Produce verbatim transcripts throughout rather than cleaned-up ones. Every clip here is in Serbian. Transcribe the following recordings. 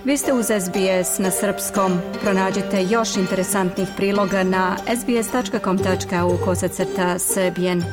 Vi ste uz S B S na srpskom. Pronađite još interesantnih priloga na sbs.com.au kosacrta srbijen.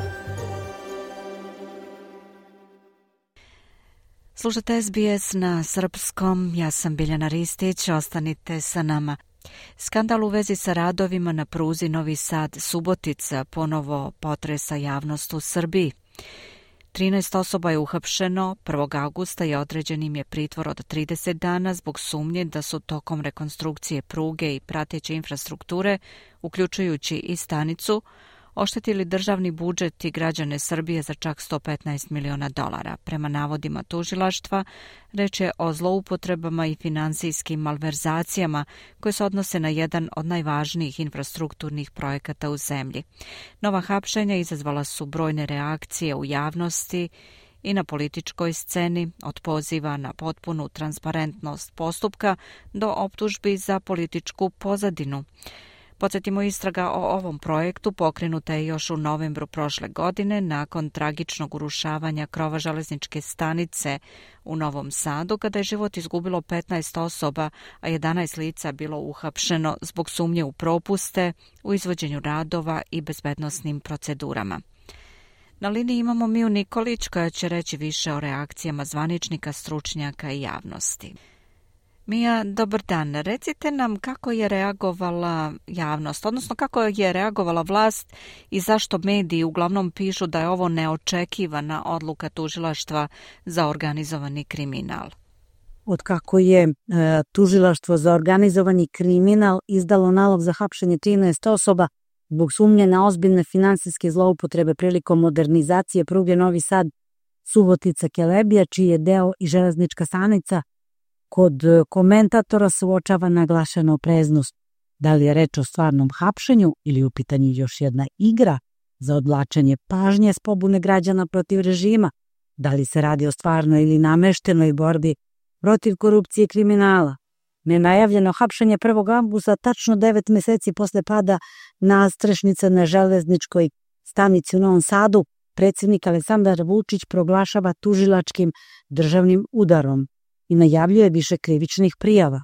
Slušate S B S na srpskom. Ja sam Biljana Ristić. Ostanite sa nama. Skandal u vezi sa radovima na pruzi Novi Sad-Subotica ponovo potresa javnost u Srbiji. trinaest osoba je uhapšeno, prvog avgusta je određen im je pritvor od trideset dana zbog sumnje da su tokom rekonstrukcije pruge i prateće infrastrukture, uključujući i stanicu, oštetili državni budžet i građane Srbije za čak sto petnaest miliona dolara. Prema navodima tužilaštva, reč je o zloupotrebama i finansijskim malverzacijama koje se odnose na jedan od najvažnijih infrastrukturnih projekata u zemlji. Nova hapšenja izazvala su brojne reakcije u javnosti i na političkoj sceni, od poziva na potpunu transparentnost postupka do optužbi za političku pozadinu. Podsjetimo, istraga o ovom projektu pokrenuta je još u novembru prošle godine nakon tragičnog urušavanja krova železničke stanice u Novom Sadu, kada je život izgubilo petnaest osoba, a jedanaest lica bilo uhapšeno zbog sumnje u propuste, u izvođenju radova i bezbednosnim procedurama. Na liniji imamo Miju Nikolić koja će reći više o reakcijama zvaničnika, stručnjaka i javnosti. Mija, dobar dan. Recite nam kako je reagovala javnost, odnosno kako je reagovala vlast i zašto mediji uglavnom pišu da je ovo neočekivana odluka tužilaštva za organizovani kriminal. Od kako je e, tužilaštvo za organizovani kriminal izdalo nalog za hapšenje trinaest osoba zbog sumnje na ozbiljne finansijske zloupotrebe prilikom modernizacije pruge Novi Sad-Subotica-Kelebija, čiji je deo i železnička stanica, kod komentatora se uočava naglašena opreznost. Da li je reč o stvarnom hapšenju ili u pitanju još jedna igra za odvlačenje pažnje s pobune građana protiv režima? Da li se radi o stvarnoj ili nameštenoj borbi protiv korupcije i kriminala? Nenajavljeno hapšenje prvog avgusta, tačno devet meseci posle pada nadstrešnice na železničkoj stanici u Novom Sadu, predsjednik Aleksandar Vučić proglašava tužilačkim državnim udarom i najavljuje više krivičnih prijava.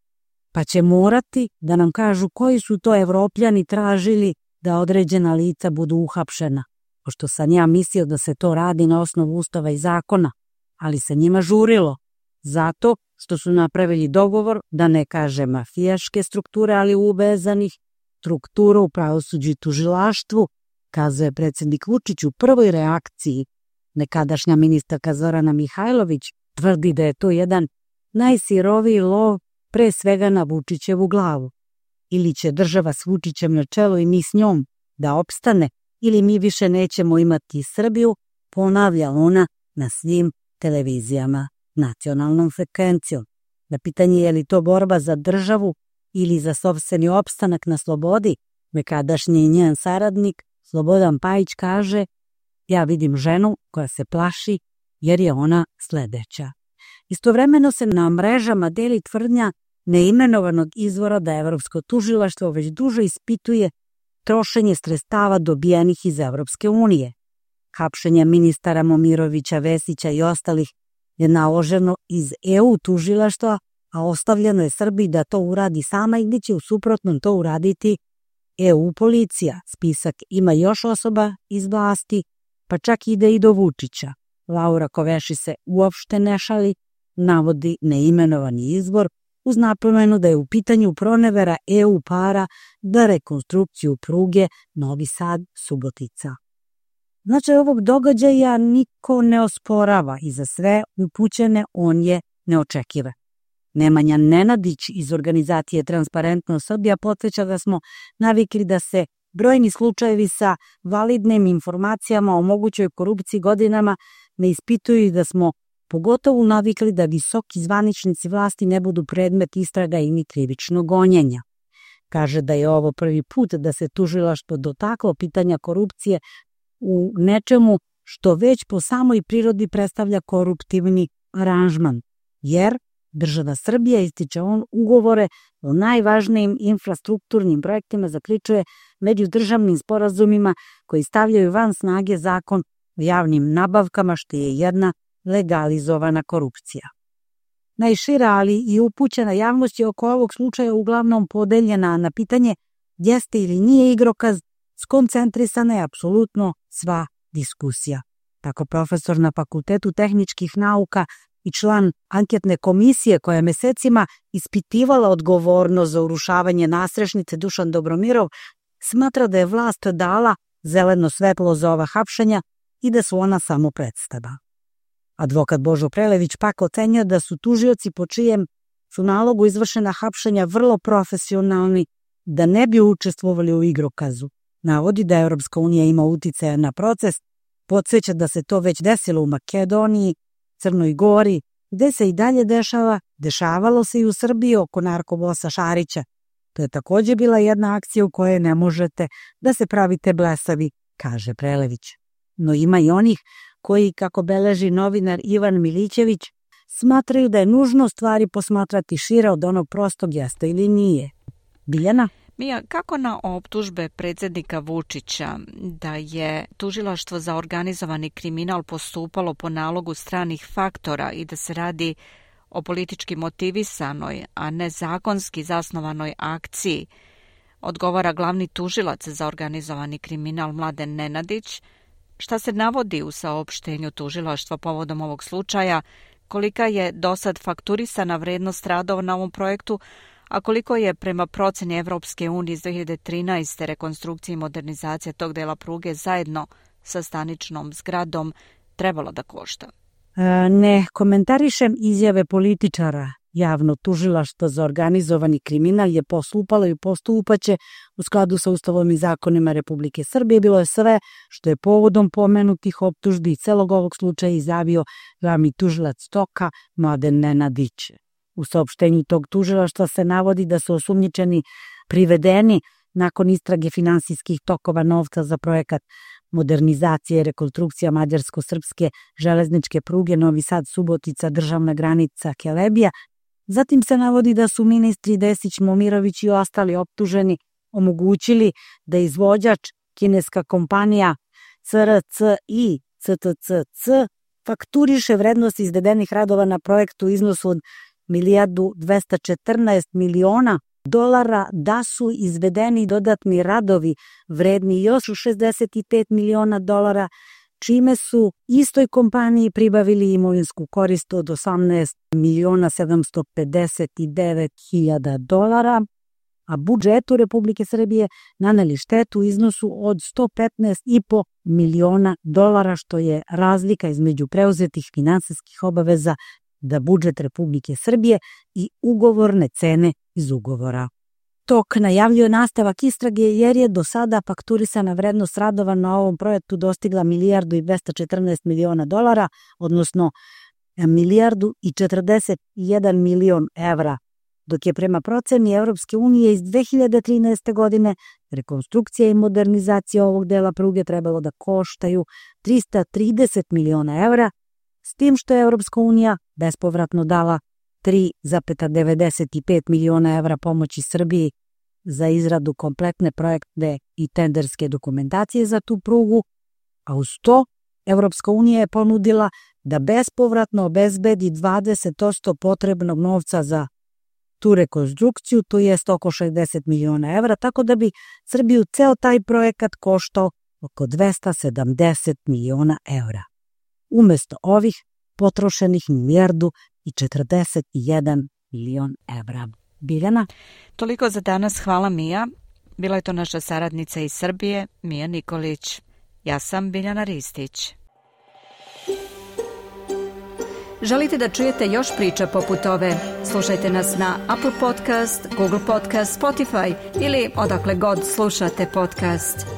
Pa će morati da nam kažu koji su to Evropljani tražili da određena lica budu uhapšena, pošto sam ja mislio da se to radi na osnovu ustava i zakona, ali se njima žurilo, zato što su napravili dogovor da ne kaže mafijaške strukture, ali uvezanih struktura u pravosuđu i tužilaštvu, kazuje predsjednik Vučić u prvoj reakciji. Nekadašnja ministarka Zorana Mihajlović tvrdi da je to jedan najsiroviji lov pre svega na Vučićevu glavu. Ili će država s Vučićem na čelu i mi s njom da opstane, ili mi više nećemo imati Srbiju, ponavlja ona na svim televizijama nacionalnom frekvencijom. Na pitanje je li to borba za državu ili za sopstveni opstanak na slobodi, nekadašnji njen saradnik Slobodan Pajić kaže: ja vidim ženu koja se plaši jer je ona sledeća. Istovremeno se na mrežama deli tvrdnja neimenovanog izvora da Evropsko tužilaštvo već duže ispituje trošenje sredstava dobijenih iz Evropske unije. Hapšenje ministara Momirovića, Vesića i ostalih je naloženo iz E U tužilaštva, a ostavljeno je Srbiji da to uradi sama ili će u suprotnom to uraditi E U policija. Spisak ima još osoba iz vlasti, pa čak ide i do Vučića. Laura Koveši se uopšte ne šali, navodi neimenovani izvor, uz napomenu da je u pitanju pronevera E U para za rekonstrukciju pruge Novi Sad-Subotica. Značaj ovog događaja niko ne osporava i za sve upućene on je neočekivan. Nemanja Nenadić iz organizacije Transparentno Srbija podsjeća da smo navikli da se brojni slučajevi sa validnim informacijama o mogućoj korupciji godinama ne ispituju i da smo pogotovo navikli da visoki zvaničnici vlasti ne budu predmet istraga ili krivičnog gonjenja. Kaže da je ovo prvi put da se tužilaštvo dotaklo pitanja korupcije u nečemu što već po samoj prirodi predstavlja koruptivni aranžman, jer država Srbija, ističe on, ugovore o najvažnijim infrastrukturnim projektima zaključuje međudržavnim sporazumima koji stavljaju van snage zakon o javnim nabavkama, što je jedna legalizovana korupcija. najšira, ali i upućena javnost je oko ovog slučaja uglavnom podeljena na pitanje jeste ili nije igrokaz, skoncentrisana je apsolutno sva diskusija. Tako profesor na Fakultetu tehničkih nauka i član anketne komisije koja je mesecima ispitivala odgovornost za urušavanje nasrešnice Dušan Dobromirov smatra da je vlast dala zeleno svetlo za ova hapšenja i da su ona samo predstava. Advokat Božo Prelević pak ocenjuje da su tužioci po čijem su nalogu izvršena hapšenja vrlo profesionalni, da ne bi učestvovali u igrokazu. Navodi da Europska unija ima uticaja na proces, podsjeća da se to već desilo u Makedoniji, Crnoj Gori, gde se i dalje dešava, dešavalo se i u Srbiji oko narkobosa Šarića. To je također bila jedna akcija u kojoj ne možete da se pravite blesavi, kaže Prelević. No ima i onih koji, kako beleži novinar Ivan Milićević, smatraju da je nužno stvari posmatrati šire od onog prostog jeste ili nije. Biljana? Mija, kako na optužbe predsjednika Vučića da je tužilaštvo za organizovani kriminal postupalo po nalogu stranih faktora i da se radi o politički motivisanoj, a ne zakonski zasnovanoj akciji, odgovara glavni tužilac za organizovani kriminal Mladen Nenadić? Šta se navodi u saopštenju tužilaštva povodom ovog slučaja, kolika je dosad fakturisana vrednost radova na ovom projektu, a koliko je prema proceni Evropske unije iz dve hiljade trinaeste. rekonstrukcije i modernizacija tog dela pruge zajedno sa staničnom zgradom trebalo da košta? Ne komentarišem izjave političara. Javno tužilaštvo za organizovani kriminal je postupalo i postupaće u skladu sa Ustavom i zakonima Republike Srbije. Bilo je sve što je povodom pomenutih optužbi i celog ovog slučaja izjavio glavni tužilac Toka Mladen Nenadić. U saopštenju tog tužilaštva se navodi da su osumnjičeni privedeni nakon istrage finansijskih tokova novca za projekat modernizacije i rekonstrukcija mađarsko-srpske železničke pruge Novi Sad-Subotica, državna granica Kelebija. Zatim se navodi da su ministri Desić, Momirović i ostali optuženi omogućili da izvođač, kineska kompanija C R C I C T C C, fakturiše vrednost izvedenih radova na projektu u iznosu od milijardu dvesta četrnaest miliona dolara, da su izvedeni dodatni radovi vredni još šezdeset pet miliona dolara, čime su istoj kompaniji pribavili imovinsku korist od osamnaest miliona sedamsto pedeset devet hiljada dolara, a budžetu Republike Srbije naneli štetu u iznosu od sto petnaest i po miliona dolara, što je razlika između preuzetih finansijskih obaveza da budžet Republike Srbije i ugovorne cene iz ugovora. Tok najavljuje nastavak istrage jer je do sada fakturisana vrednost radova na ovom projektu dostigla milijardu i dvesta četrnaest miliona dolara, odnosno milijardu i četrdeset jedan milion evra, dok je prema proceni Evropske unije iz dve hiljade trinaeste. godine rekonstrukcija i modernizacija ovog dela pruge trebalo da koštaju trista trideset miliona evra, s tim što je Evropska unija bespovratno dala tri zarez devedeset pet miliona evra pomoći Srbiji za izradu kompletne projektne i tenderske dokumentacije za tu prugu, a uz to Evropska unija je ponudila da bespovratno obezbedi dvadeset posto potrebnog novca za tu rekonstrukciju, to jest oko šezdeset miliona evra, tako da bi Srbiju ceo taj projekat koštao oko dvesta sedamdeset miliona evra. Umesto ovih potrošenih milijardu i četrdeset jedan milion evra. Biljana? Toliko za danas, hvala Mija. Bila je to naša saradnica iz Srbije, Mija Nikolić. Ja sam Biljana Ristić. Želite da čujete još priča poput ove? Slušajte nas na Apple Podcast, Google Podcast, Spotify ili odakle god slušate podcast.